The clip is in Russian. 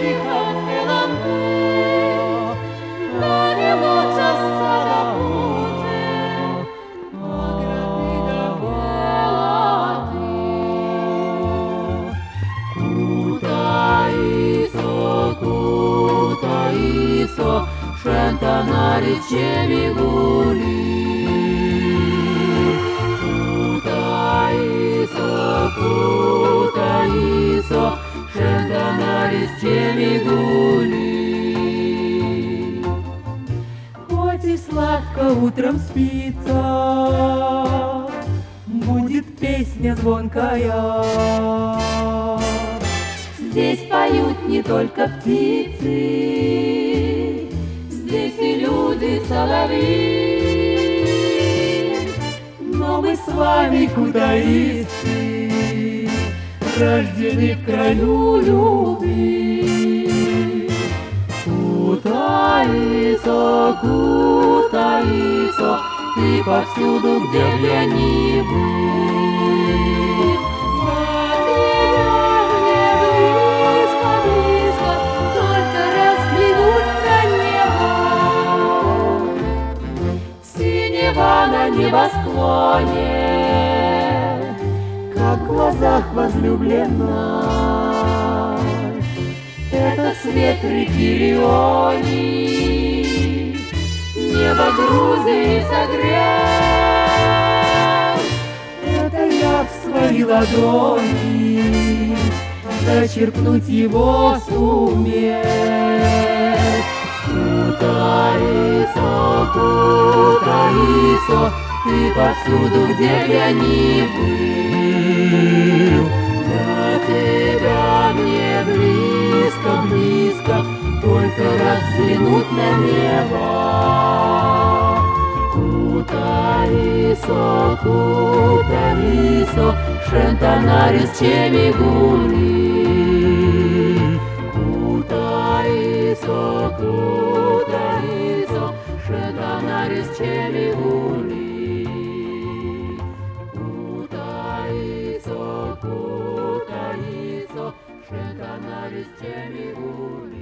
Шентанари чемигули, кутаисо, шентанари чемигули. Хоть и сладко утром спится, будет песня звонкая. Здесь поют не только птицы, здесь и люди, соловьи, но мы с вами, кутаисцы, рождены в краю любви. Кутаисо, кутаисо, ты повсюду, где б я ни был. На небосклоне, как в глазах возлюбленной, это свет реки Риони, небо Грузии согрел. Это я в свои ладони зачерпнуть его сумел. Кутаисо, кутаисо, ты повсюду, где б я ни был. До тебя мне близко, близко, только раз взглянуть на небо. Кутаисо, кутаисо, шентанари чемигули. Кутаисо, кутаисо, шентанари чемигули. Кутаисо, кутаисо, шентанари чемигули.